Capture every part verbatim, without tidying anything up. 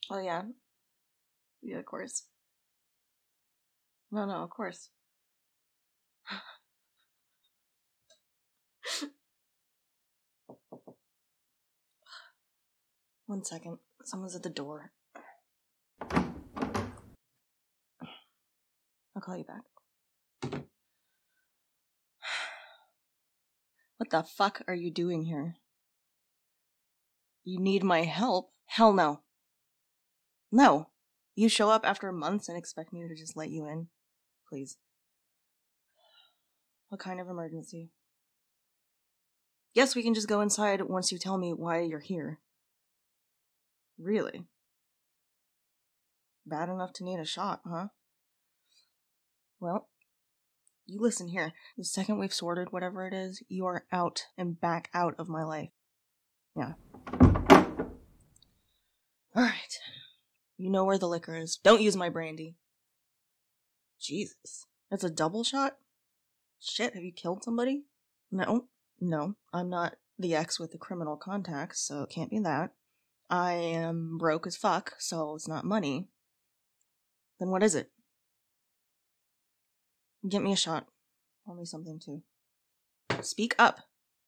Oh, yeah. Yeah, of course. No, no, of course. One second. Someone's at the door. I'll call you back. What the fuck are you doing here? You need my help? Hell no. No. You show up after months and expect me to just let you in? Please. What kind of emergency? Yes, we can just go inside once you tell me why you're here. Really? Bad enough to need a shot, huh? Well, you listen here. The second we've sorted whatever it is, you are out and back out of my life. Yeah. Alright. You know where the liquor is. Don't use my brandy. Jesus. That's a double shot? Shit, have you killed somebody? No. No. I'm not the ex with the criminal contacts, so it can't be that. I am broke as fuck, so it's not money. Then what is it? Get me a shot. Pour me something too. Speak up.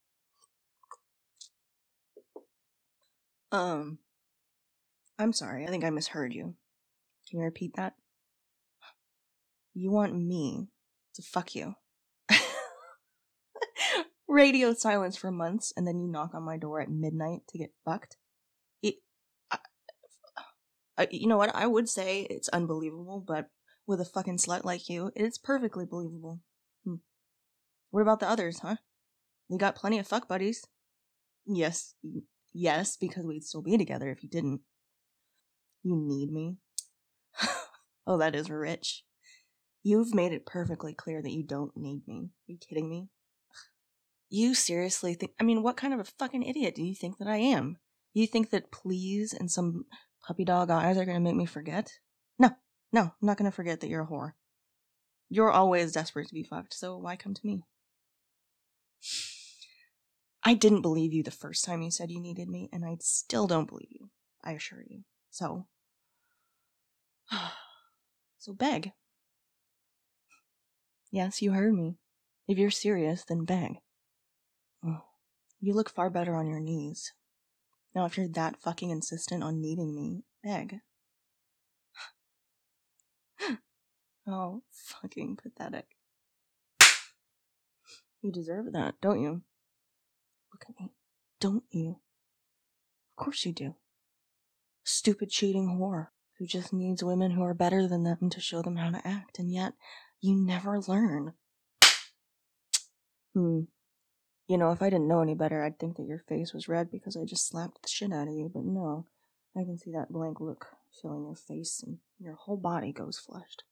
Um, I'm sorry. I think I misheard you. Can you repeat that? You want me to fuck you. Radio silence for months, and then you knock on my door at midnight to get fucked? It, I, I, you know what? I would say it's unbelievable, but with a fucking slut like you, it's perfectly believable. Hmm. What about the others, huh? You got plenty of fuck buddies. Yes, yes, because we'd still be together if you didn't. You need me? Oh, that is rich. You've made it perfectly clear that you don't need me. Are you kidding me? You seriously think... I mean, what kind of a fucking idiot do you think that I am? You think that please and some puppy dog eyes are going to make me forget? No, no, I'm not going to forget that you're a whore. You're always desperate to be fucked, so why come to me? I didn't believe you the first time you said you needed me, and I still don't believe you. I assure you. So... So beg. Yes, you heard me. If you're serious, then beg. Oh, you look far better on your knees. Now, if you're that fucking insistent on needing me, beg. Oh, fucking pathetic. You deserve that, don't you? Look at me. Don't you? Of course you do. Stupid cheating whore who just needs women who are better than them to show them how to act, and yet you never learn. Hmm. You know, if I didn't know any better, I'd think that your face was red because I just slapped the shit out of you, but no. I can see that blank look filling your face, and your whole body goes flushed.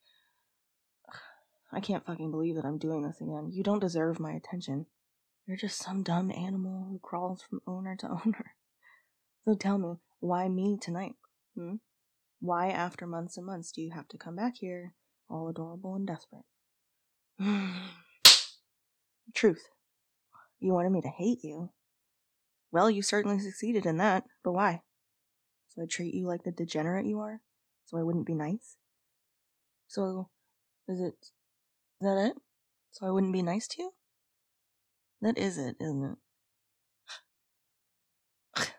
I can't fucking believe that I'm doing this again. You don't deserve my attention. You're just some dumb animal who crawls from owner to owner. So tell me, why me tonight? Hmm? Why after months and months do you have to come back here, all adorable and desperate? Truth. You wanted me to hate you. Well, you certainly succeeded in that, but why? So I treat you like the degenerate you are? So I wouldn't be nice? So, is it... Is that it? So I wouldn't be nice to you? That is it, isn't it?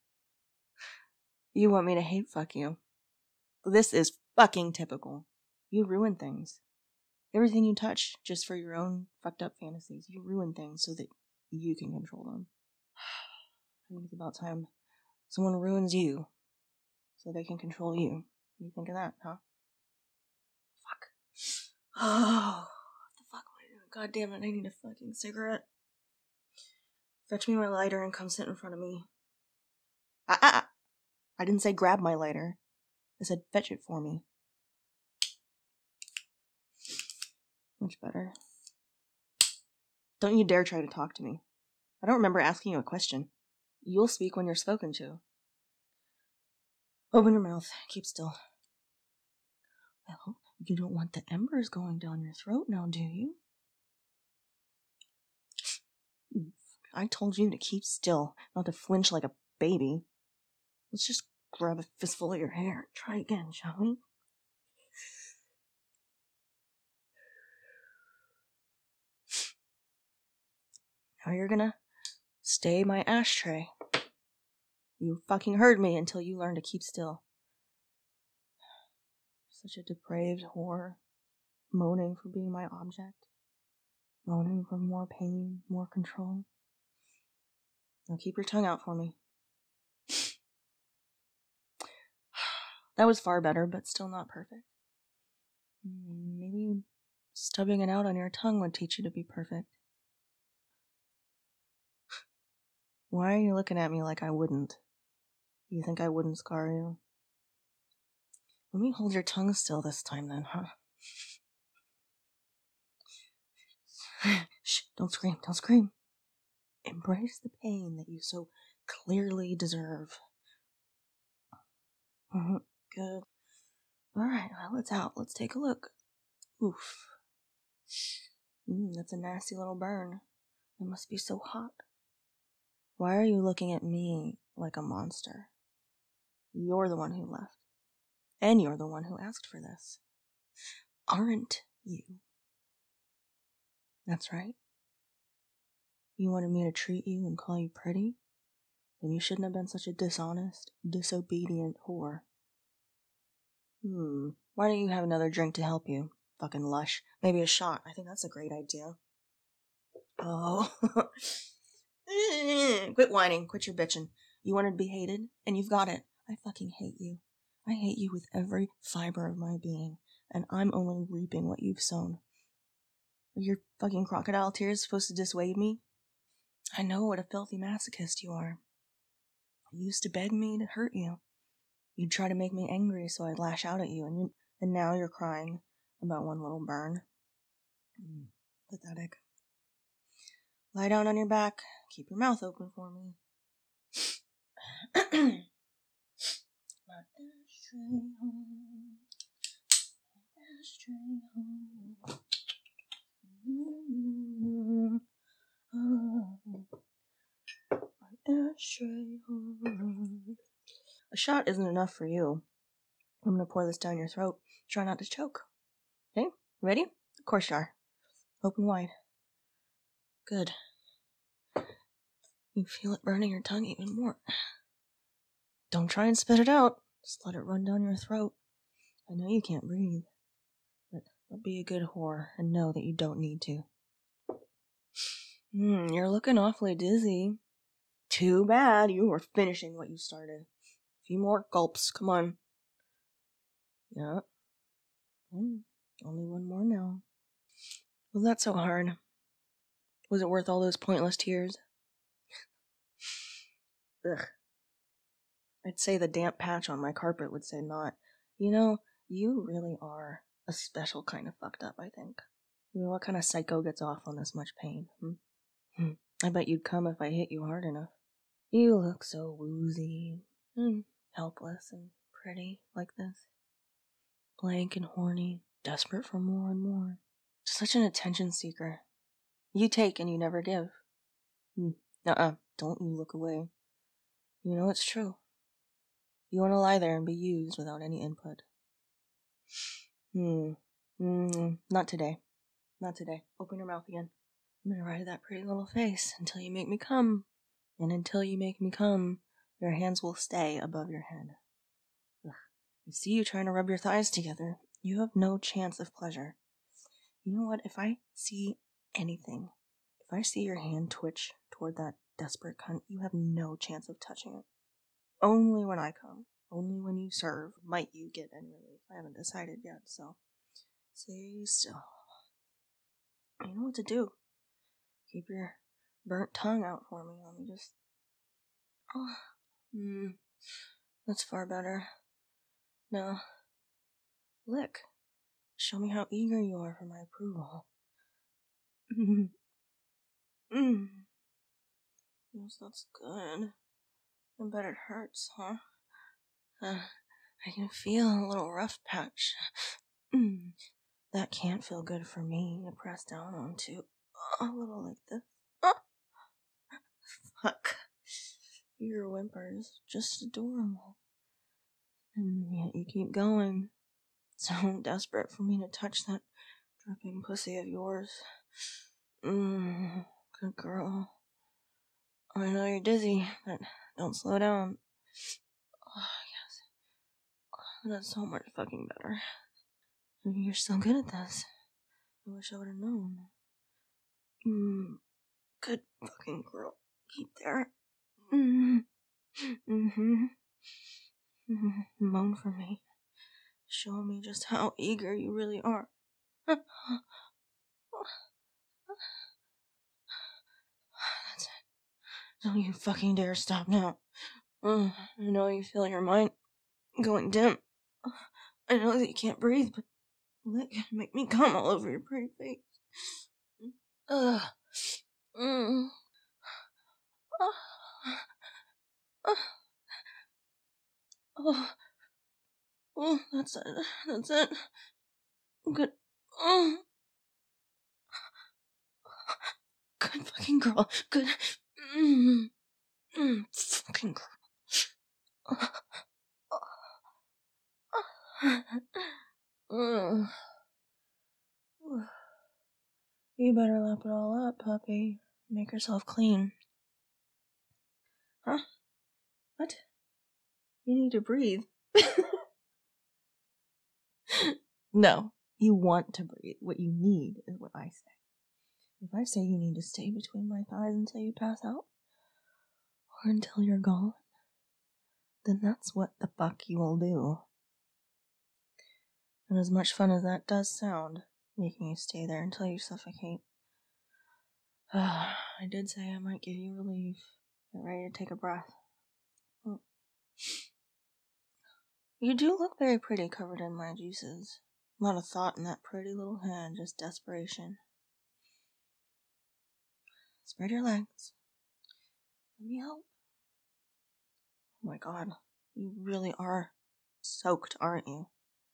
You want me to hate fuck you. This is fucking typical. You ruin things. Everything you touch, just for your own fucked up fantasies. You ruin things so that you can control them. I think it's about time someone ruins you so they can control you. What do you think of that, huh? Fuck. Oh, what the fuck am I doing? God damn it, I need a fucking cigarette. Fetch me my lighter and come sit in front of me. Ah, ah, ah. I didn't say grab my lighter. I said fetch it for me. Much better. Don't you dare try to talk to me. I don't remember asking you a question. You'll speak when you're spoken to. Open your mouth. Keep still. Well, you don't want the embers going down your throat now, do you? I told you to keep still, not to flinch like a baby. Let's just grab a fistful of your hair. Try again, shall we? Now you're gonna stay my ashtray. You fucking heard me until you learn to keep still. Such a depraved whore. Moaning for being my object. Moaning for more pain, more control. Now keep your tongue out for me. That was far better, but still not perfect. Maybe stubbing it out on your tongue would teach you to be perfect. Why are you looking at me like I wouldn't? You think I wouldn't scar you? Let me hold your tongue still this time then, huh? Shh, don't scream, don't scream. Embrace the pain that you so clearly deserve. Good. Alright, well, it's out. Let's take a look. Oof. Mm, that's a nasty little burn. It must be so hot. Why are you looking at me like a monster? You're the one who left. And you're the one who asked for this. Aren't you? That's right. You wanted me to treat you and call you pretty? Then you shouldn't have been such a dishonest, disobedient whore. Hmm. Why don't you have another drink to help you? Fucking lush. Maybe a shot. I think that's a great idea. Oh. Quit whining. Quit your bitching. You wanted to be hated, and you've got it. I fucking hate you. I hate you with every fiber of my being, and I'm only reaping what you've sown. Are your fucking crocodile tears supposed to dissuade me? I know what a filthy masochist you are. You used to beg me to hurt you. You'd try to make me angry so I'd lash out at you, and you, and now you're crying about one little burn. Mm, pathetic. Lie down on your back. Keep your mouth open for me. My ashtray home. My ashtray home. Mm-hmm. Oh. My ashtray home. A shot isn't enough for you. I'm gonna pour this down your throat. Try not to choke. Okay? Ready? Of course you are. Open wide. Good. You feel it burning your tongue even more. Don't try and spit it out. Just let it run down your throat. I know you can't breathe, but be a good whore and know that you don't need to. Hmm, you're looking awfully dizzy. Too bad. You were finishing what you started. A few more gulps. Come on. Yeah. Mm, only one more now. Was that so hard? Was it worth all those pointless tears? Ugh. I'd say the damp patch on my carpet would say not. You know, you really are a special kind of fucked up, I think. You know, what kind of psycho gets off on this much pain? Hmm? Hmm. I bet you'd come if I hit you hard enough. You look so woozy and helpless and pretty like this. Blank and horny, desperate for more and more. Such an attention seeker. You take and you never give. Hmm. Uh-uh. Don't you look away. You know it's true. You want to lie there and be used without any input. Hmm. Mm, not today. Not today. Open your mouth again. I'm gonna ride that pretty little face until you make me come. And until you make me come, your hands will stay above your head. Ugh. I see you trying to rub your thighs together. You have no chance of pleasure. You know what? If I see anything, if I see your hand twitch toward that desperate cunt, you have no chance of touching it. Only when I come. Only when you serve might you get any relief. I haven't decided yet, so stay still. You know what to do. Keep your burnt tongue out for me. Let me just... Oh, hmm. That's far better. Now, lick. Show me how eager you are for my approval. Mm. Mm. Yes, that's good. I bet it hurts, huh? Uh, I can feel a little rough patch. Mm. That can't feel good for me to press down onto. A little like this. Oh. Fuck. Your whimper is just adorable. And yet you keep going. So desperate for me to touch that dripping pussy of yours. Mmm, good girl. I know you're dizzy, but don't slow down. Oh, yes. That's so much fucking better. You're so good at this. I wish I would have known. Mmm, good fucking girl. Keep there. Mmm. Mm-hmm. Mm-hmm. Moan for me. Show me just how eager you really are. That's it. Don't you fucking dare stop now. Uh, I know you feel your mind going dim. I know that you can't breathe, but lick and make me come all over your pretty face. Ugh. Mm. Uh, oh. Oh, that's it. That's it. Good. Oh. Good fucking girl. Good. Mm. Mm. Fucking girl. Mm. You better lap it all up, puppy. Make yourself clean. Huh? What? You need to breathe. No, you want to breathe. What you need is what I say. If I say you need to stay between my thighs until you pass out, or until you're gone, then that's what the fuck you will do. And as much fun as that does sound, making you stay there until you suffocate, uh, I did say I might give you relief. Get ready to take a breath. Mm. You do look very pretty covered in my juices. A lot of thought in that pretty little hand, just desperation. Spread your legs. Let me help. Oh my god, you really are soaked, aren't you?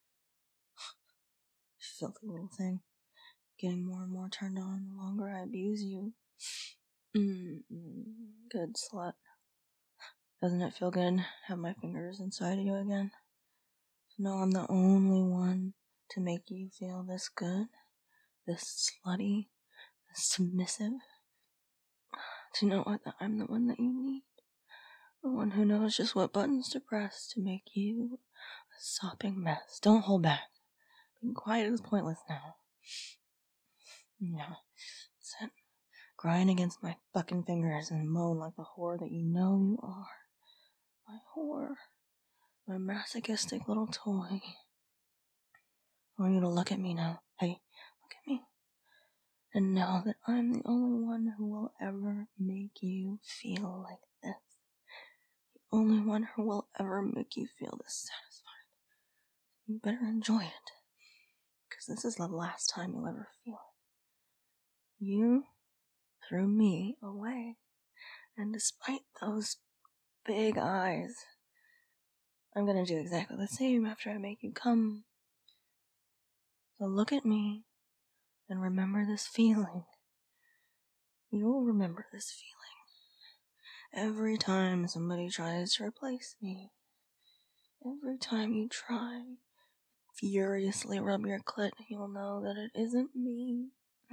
Filthy little thing. Getting more and more turned on the longer I abuse you. Mm-mm. Good slut. Doesn't it feel good to have my fingers inside of you again? To know I'm the only one to make you feel this good, this slutty, this submissive. To know that I'm the one that you need. The one who knows just what buttons to press to make you a sopping mess. Don't hold back. Being quiet is pointless now. Yeah, sit, grind against my fucking fingers and moan like the whore that you know you are. My whore. My masochistic little toy. I want you to look at me now. Hey, look at me. And know that I'm the only one who will ever make you feel like this. The only one who will ever make you feel this satisfied. You better enjoy it. Because this is the last time you'll ever feel it. You threw me away. And despite those big eyes, I'm gonna do exactly the same after I make you come. So look at me and remember this feeling. You'll remember this feeling. Every time somebody tries to replace me. Every time you try, furiously rub your clit, you'll know that it isn't me.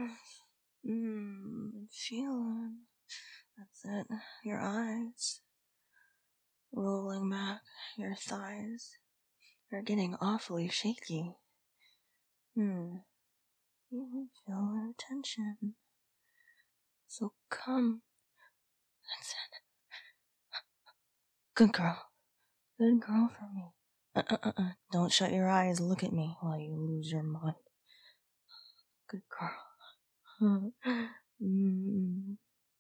Mmm, feeling. That's it. Your eyes rolling back, your thighs are getting awfully shaky. Hmm. You feel her tension. So come. That's it. Good girl. Good girl for me. Uh-uh-uh-uh. Don't shut your eyes. Look at me while you lose your mind. Good girl. mm.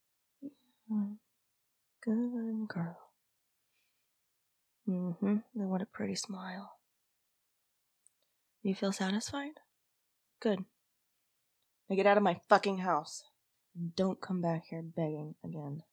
Good girl. Mm-hmm. Then what a pretty smile. You feel satisfied? Good. Now get out of my fucking house. And don't come back here begging again.